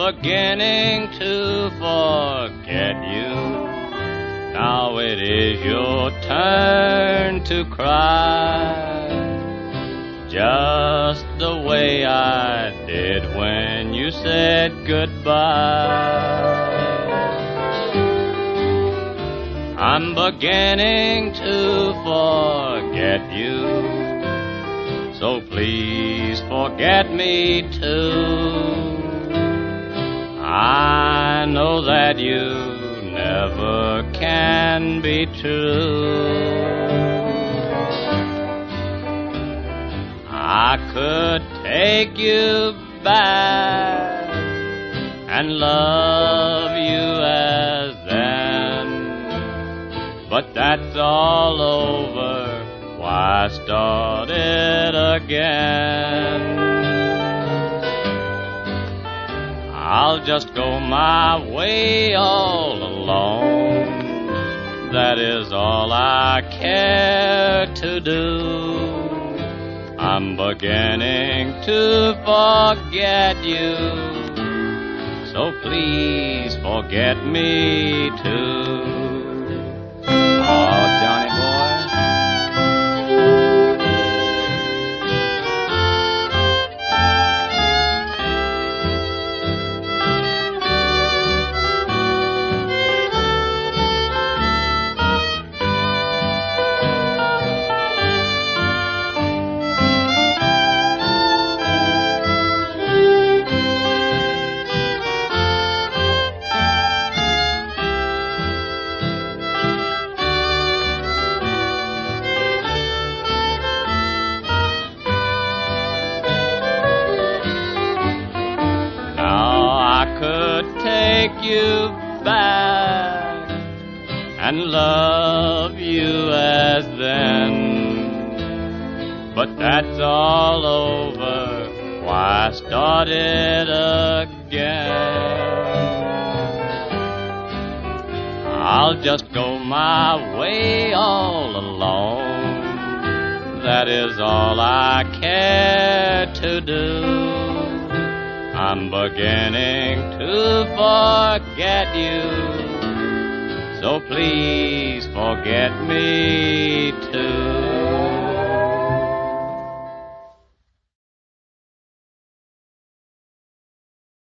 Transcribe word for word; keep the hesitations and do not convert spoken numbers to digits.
beginning to forget you. Now it is your turn to cry, just the way I did when you said goodbye. I'm beginning to forget you, so please forget me too. I know that you never can be true. I could take you back and love you as then, but that's all over. Why start it again? I'll just go my way all alone. That is all I care to do. I'm beginning to forget you, so please forget me too. Oh, Johnny boy. Take you back and love you as then, but that's all over. Why start it again? I'll just go my way all alone. That is all I care to do. I'm beginning to forget you, so please forget me too.